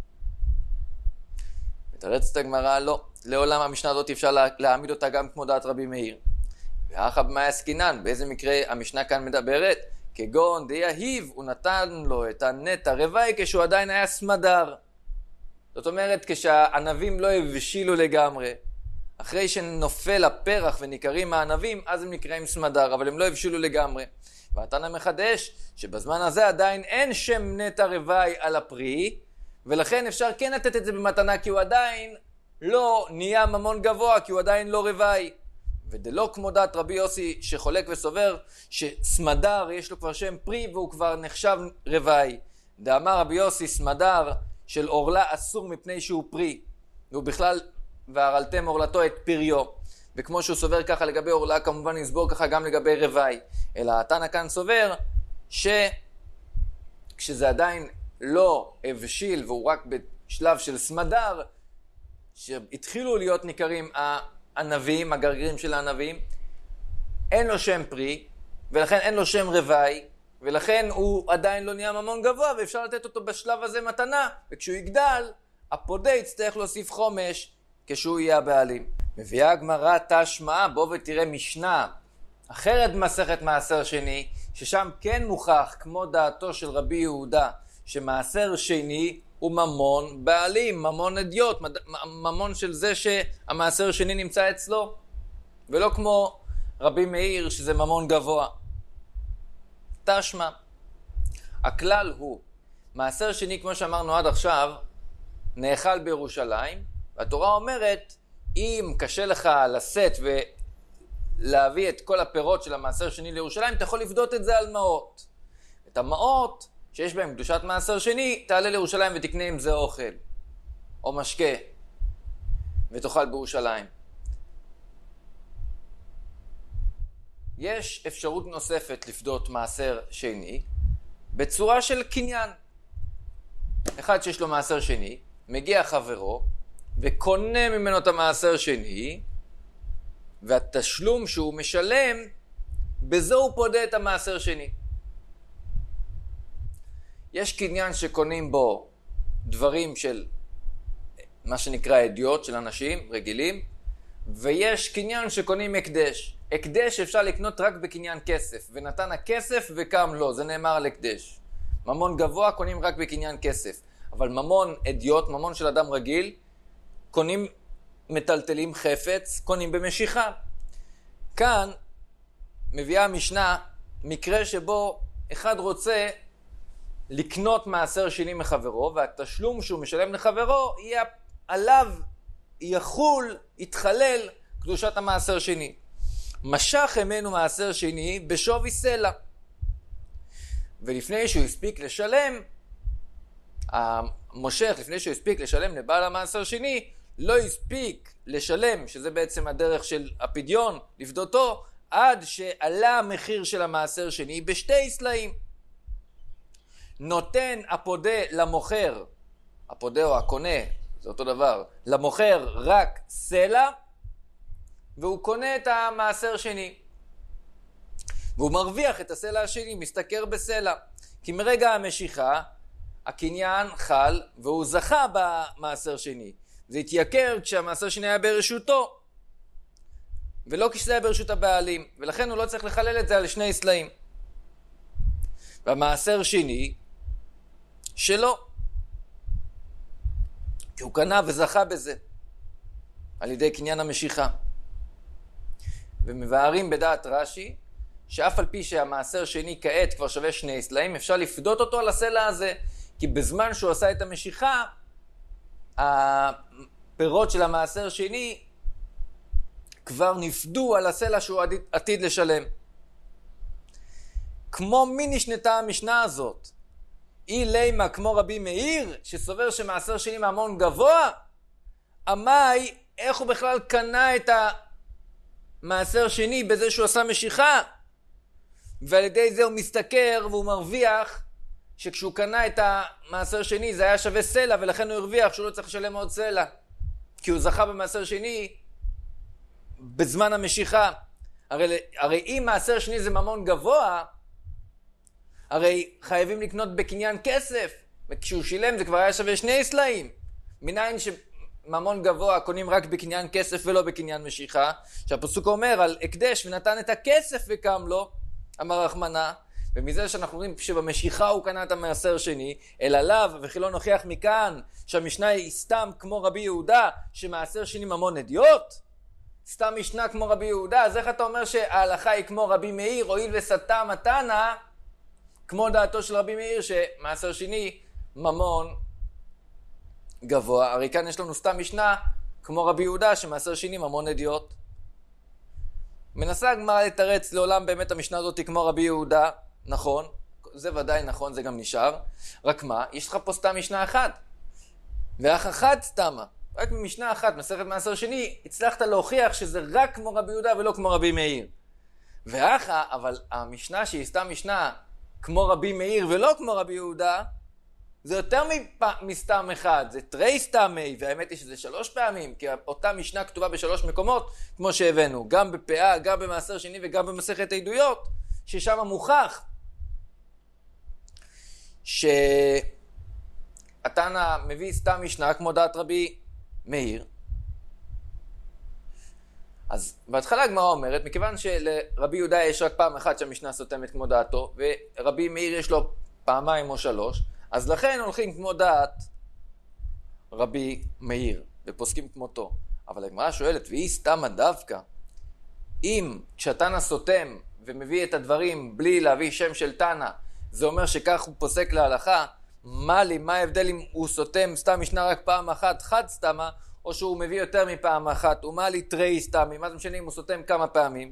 מתרצת הגמרא, לא, לעולם המשנה הזאת אפשר להעמיד אותה גם כמו דעת רבי מאיר. ואחא במאי עסקינן, באיזה מקרה המשנה כאן מדברת? כגון דיהיב, הוא נתן לו את הנטע רווי כשהוא עדיין היה סמדר. זאת אומרת, כשהענבים לא הבשילו לגמרי, אחרי שנופל הפרח וניכרים הענבים, אז הם נקראים סמדר, אבל הם לא הבשילו לגמרי. והתנא מחדש שבזמן הזה עדיין אין שם נטע רווי על הפרי, ולכן אפשר כן לתת את זה במתנה, כי הוא עדיין לא נהיה ממון גבוה, כי הוא עדיין לא רווי. ודלא כמו דעת רבי יוסי שחולק וסובר שסמדר יש לו כבר שם פרי והוא כבר נחשב רווי. דאמר רבי יוסי סמדר של אורלה אסור מפני שהוא פרי, והוא בכלל והרלתם אורלתו את פריו, וכמו שהוא סובר ככה לגבי אורלה, כמובן נסבור ככה גם לגבי רווי. אלא התנא כאן סובר שכשזה עדיין לא הבשיל והוא רק בשלב של סמדר, שהתחילו להיות ניכרים הענבים, הגרגירים של הענבים, אין לו שם פרי, ולכן אין לו שם רווי, ולכן הוא עדיין לא נהיה ממון גבוה, ואפשר לתת אותו בשלב הזה מתנה, וכשהוא יגדל, הפודה יצטרך להוסיף חומש כשהוא יהיה הבעלים. מביאה הגמרא תשמע, בוא ותראה משנה אחרת במסכת מעשר שני, ששם כן מוכח כמו דעתו של רבי יהודה, שמעשר שני הוא ממון בעלים, ממון אדיוט, ממון של זה שהמעשר שני נמצא אצלו, ולא כמו רבי מאיר שזה ממון גבוה. תשמע, הכלל הוא, מעשר שני כמו שאמרנו עד עכשיו, נאכל בירושלים, והתורה אומרת, אם קשה לך לשאת ולהביא את כל הפירות של המעשר שני לירושלים, אתה יכול לפדות את זה על מעות. את המעות שיש בהם קדושת מעשר שני, תעלה לירושלים ותקנה עם זה אוכל, או משקה, ותאכל בירושלים. יש אפשרות נוספת לפדות מעשר שני, בצורה של קניין. אחד שיש לו מעשר שני, מגיע חברו, וקונה ממנו את המעשר שני, והתשלום שהוא משלם, בזה הוא פודה את המעשר שני. יש קניין שקונים בו דברים של מה שנקרא אדיוט של אנשים רגילים, ויש קניין שקונים הקדש. הקדש אפשר לקנות רק בקניין כסף, ונתן הכסף וקם לו, זה נאמר על הקדש. ממון גבוה קונים רק בקניין כסף. אבל ממון אדיוט, ממון של אדם רגיל, קונים מטלטלים חפץ, קונים במשיכה. כאן מביאה המשנה מקרה שבו אחד רוצה לקנות מעשר שני מחברו, והתשלום שהוא משלם לחברו יהיה עליו יחול, יתחלל קדושת המעשר שני. משך ממנו מעשר שני בשווי סלע. ולפני שהוא הספיק לשלם, המושך לפני שהוא הספיק לשלם לבעל המעשר שני, לא הספיק לשלם, שזה בעצם הדרך של הפדיון, לפדותו, עד שעלה המחיר של המעשר שני בשתי סלעים. נותן הפודה למוכר, הפודה או הקונה, זה אותו דבר, למוכר רק סלע, והוא קונה את המעשר שני. והוא מרוויח את הסלע השני, מסתכר בסלע. כי מרגע המשיכה, הקניין חל, והוא זכה במעשר שני. זה התייקר כשהמעשר שני היה ברשותו, ולא כשזה היה ברשות הבעלים, ולכן הוא לא צריך לחלל את זה על שני סלעים. והמעשר שני שלו, כי הוא קנה וזכה בזה, על ידי קניין המשיכה. ומבארים בדעת רש"י, שאף על פי שהמעשר שני כעת כבר שווה שני סלעים, אפשר לפדות אותו על הסלע הזה, כי בזמן שהוא עשה את המשיכה, הפירות של המעשר שני כבר נפדו על הסלע שהוא עתיד לשלם. כמו מי נשנתה המשנה הזאת? אי לימה כמו רבי מאיר, שסובר שמעשר שני ממון גבוה? עמי, איך הוא בכלל קנה את המעשר שני בזה שהוא עשה משיכה? ועל ידי זה הוא מסתכר והוא מרוויח שכשהוא קנה את המעשר שני זה היה שווה סלע, ולכן הוא הרוויח שהוא לא צריך לשלם עוד סלע, כי הוא זכה במעשר שני בזמן המשיכה. הרי, הרי אם מעשר שני זה ממון גבוה, הרי חייבים לקנות בקניין כסף, וכשהוא שילם זה כבר היה שווה שני סלעים. מניין שממון גבוה קונים רק בקניין כסף ולא בקניין משיכה, שהפסוק אומר על הקדש ונתן את הכסף וקם לו, אמר רחמנה, ומזה שאנחנו רואים שבמשיכה הוא קנה את המעשר שני, אלא לאו, וכי לא נוכיח מכאן שהמשנה היא סתם כמו רבי יהודה, שמעשר שני ממון אדיוט? סתם משנה כמו רבי יהודה, אז איך אתה אומר שההלכה היא כמו רבי מאיר, הואיל וסטה מתנה, כמו דעתו של רבי מאיר, שמעשר שני ממון גבוה? הרי כאן יש לנו סתם משנה כמו רבי יהודה, שמעשר שני ממון אדיוט. מנסה הגמרא לתרץ לעולם באמת המשנה הזאת כמו רבי יהודה, נכון, זה ודאי נכון, זה גם נשאר, רק מה, יש לך פה סתם משנה אחת, ואח אחת סתמה, רק במשנה אחת, מסכת מעשר שני, הצלחת להוכיח שזה רק כמו רבי יהודה ולא כמו רבי מאיר. ואחה, אבל המשנה שהיא סתם משנה כמו רבי מאיר ולא כמו רבי יהודה, זה יותר מפ... מסתם אחד, זה תרי סתמי, והאמת היא שזה שלוש פעמים, כי אותה משנה כתובה בשלוש מקומות, כמו שהבאנו, גם בפאה, גם במעשר שני וגם במסכת עדויות, ששם מוכח שהתנא מביא סתם משנה כמו דעת רבי מאיר. אז בהתחלה הגמרא אומרת, מכיוון שלרבי יהודה יש רק פעם אחת שהמשנה סותמת כמו דעתו, ורבי מאיר יש לו פעמיים או שלוש, אז לכן הולכים כמו דעת רבי מאיר, ופוסקים כמותו. אבל הגמרא שואלת, והיא סתמה דווקא, אם כשתנא סותם ומביא את הדברים בלי להביא שם של תנא, זה אומר שכך הוא פוסק להלכה, מה לי, מה ההבדל אם הוא סותם סתם משנה רק פעם אחת, חד סתמה, או שהוא מביא יותר מפעם אחת, ומה לי תרי סתמי, מה זה משנה אם הוא סותם כמה פעמים?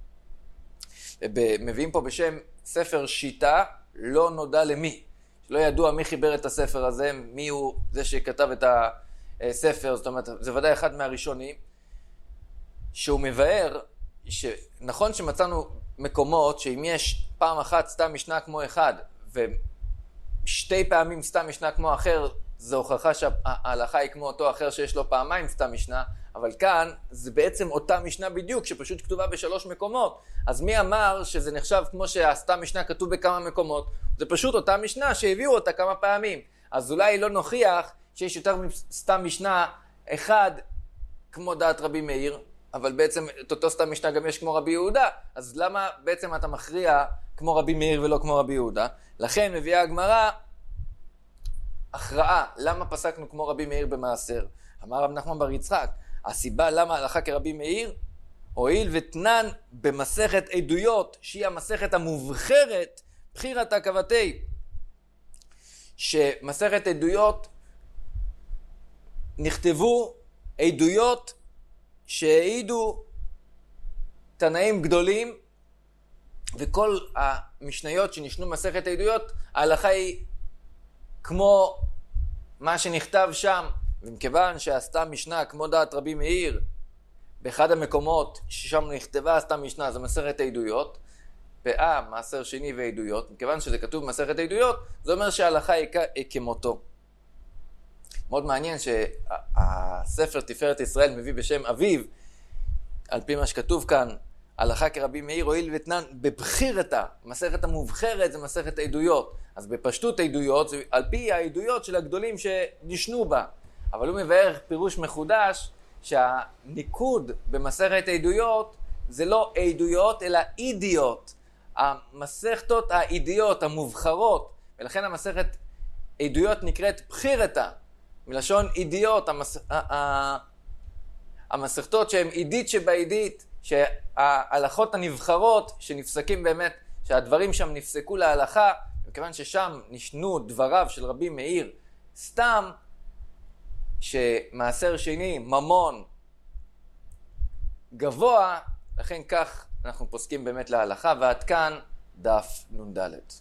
מביאים פה בשם ספר שיטה, לא נודע למי. לא ידוע מי חיבר את הספר הזה, מי הוא זה שכתב את הספר, זאת אומרת, זה ודאי אחד מהראשונים, שהוא מבאר, שנכון שמצאנו מקומות שאם יש פעם אחת סתם משנה כמו אחד, ושתי פעמים סתם משנה כמו אחר, זו הוכחה שההלכה היא כמו אותו אחר שיש לו פעמיים סתם משנה, אבל כאן זה בעצם אותה משנה בדיוק, שפשוט כתובה בשלוש מקומות. אז מי אמר שזה נחשב כמו שהסתם משנה כתוב בכמה מקומות? זה פשוט אותה משנה שהביאו אותה כמה פעמים. אז אולי לא נוכיח שיש יותר מסתם משנה אחד כמו דעת רבי מאיר, אבל בעצם את אותו סתם משנה גם יש כמו רבי יהודה. אז למה בעצם אתה מכריע כמו רבי מאיר ולא כמו רבי יהודה. לכן מביאה הגמרא הכרעה, למה פסקנו כמו רבי מאיר במעשר? אמר רב נחמן בר יצחק, הסיבה למה הלכה כרבי מאיר, הואיל ותנן במסכת עדויות, שהיא המסכת המובחרת, בחירתא כבתי, שמסכת עדויות נכתבו עדויות שהעידו תנאים גדולים, וכל המשניות שנשנו מסכת עדויות, ההלכה היא כמו מה שנכתב שם, ומכיוון שעשתה משנה כמו דעת רבי מאיר, באחד המקומות ששם נכתבה עשתה משנה, זה מסכת עדויות, פאה, מעשר שני ועדויות, מכיוון שזה כתוב במסכת עדויות, זה אומר שההלכה היא כמותו. מאוד מעניין שהספר תפארת ישראל מביא בשם אביו, על פי מה שכתוב כאן, הלכה כרבי מאיר, הואיל ותנן בבחירתא, מסכת המובחרת זה מסכת עדויות. אז בפשטות עדויות, זה על פי העדויות של הגדולים שנשנו בה. אבל הוא מבאר פירוש מחודש, שהניקוד במסכת עדויות זה לא עדויות אלא אידיות. המסכתות העדיות המובחרות, ולכן המסכת עדויות נקראת בחירתא, מלשון אידיות, המס... המסכתות שהן עדית שבעדית, שההלכות הנבחרות שנפסקים באמת, שהדברים שם נפסקו להלכה, מכיוון ששם נשנו דבריו של רבי מאיר, סתם שמעשר שני, ממון, גבוה, לכן כך אנחנו פוסקים באמת להלכה, ועד כאן דף נ"ד.